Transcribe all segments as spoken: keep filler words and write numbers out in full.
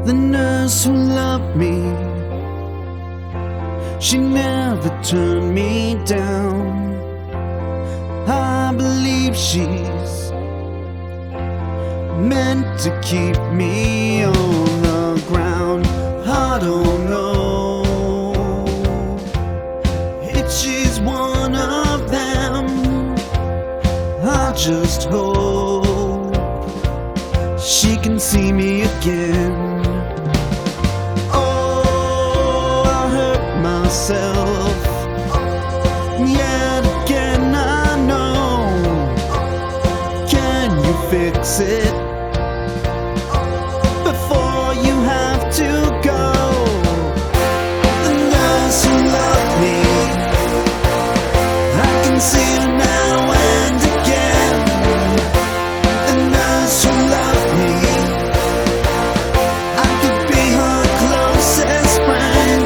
The nurse who loved me, she never turned me down. I believe she's meant to keep me on the ground. I don't know if she's one of them. I just hope she can see me again. Myself yet again, I know. Can you fix it before you have to go? The nurse who loved me, I can see her now and again. The nurse who loved me, I could be her closest friend.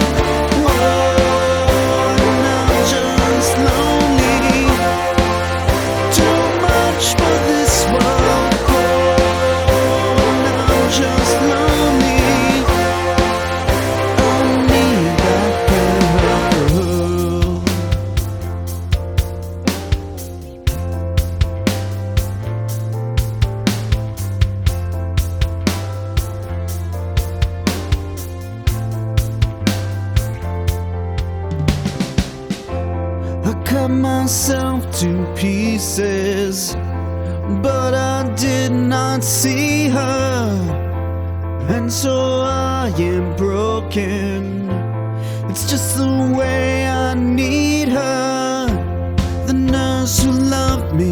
I cut myself to pieces, but I did not see her, and so I am broken. It's just the way I need her. The nurse who loved me,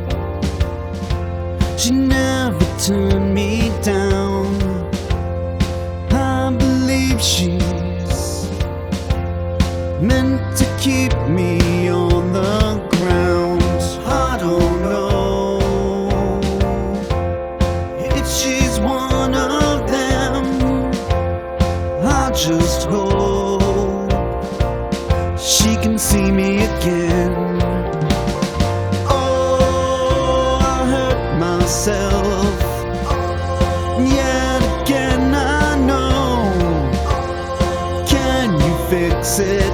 she never turned me down. I believe she's meant to keep me on the ground. I don't know if she's one of them. I just hope she can see me again. Oh, I hurt myself yet again, I know. Can you fix it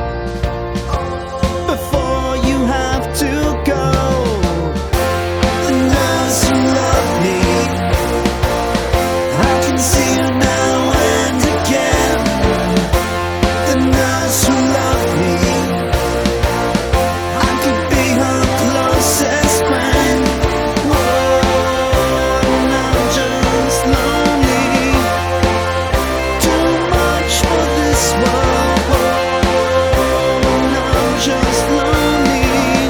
before you have to go? The nurse who loved me, I can see her now and again. The nurse who loved me, I could be her closest friend. Whoa, and I'm just lonely, too much for this world. Whoa, and I'm just lonely.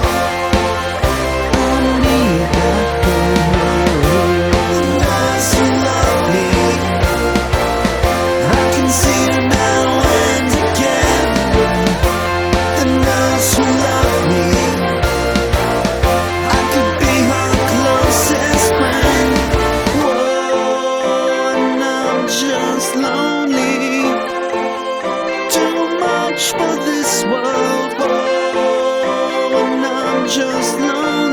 I need that girl. The nurse who loved me, I can see her now and again. The nurse who loved me, I could be her closest friend. Whoa, and I'm just lonely, too much for this world. Whoa, and I'm just lonely.